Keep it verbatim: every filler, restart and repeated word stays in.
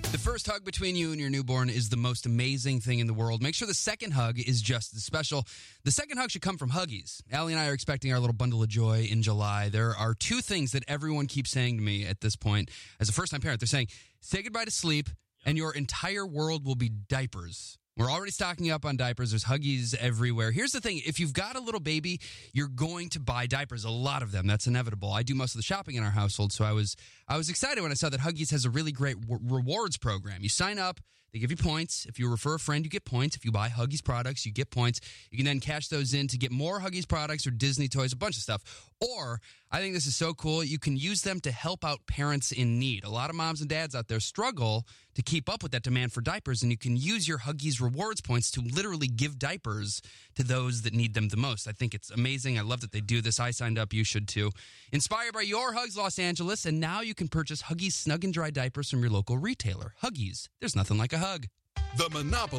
The first hug between you and your newborn is the most amazing thing in the world. Make sure the second hug is just as special. The second hug should come from Huggies. Allie and I are expecting our little bundle of joy in July. There are two things that everyone keeps saying to me at this point. As a first-time parent, they're saying, say goodbye to sleep, and your entire world will be diapers. We're already stocking up on diapers. There's Huggies everywhere. Here's the thing. If you've got a little baby, you're going to buy diapers, a lot of them. That's inevitable. I do most of the shopping in our household, so I was I was excited when I saw that Huggies has a really great w- rewards program. You sign up, they give you points. If you refer a friend, you get points. If you buy Huggies products, you get points. You can then cash those in to get more Huggies products or Disney toys, a bunch of stuff. Or, I think this is so cool, you can use them to help out parents in need. A lot of moms and dads out there struggle to keep up with that demand for diapers, and you can use your Huggies rewards points to literally give diapers to those that need them the most. I think it's amazing. I love that they do this. I signed up. You should too. Inspired by your Hugs Los Angeles, and now you can purchase Huggies Snug and Dry diapers from your local retailer. Huggies. There's nothing like a hug. The Monopoly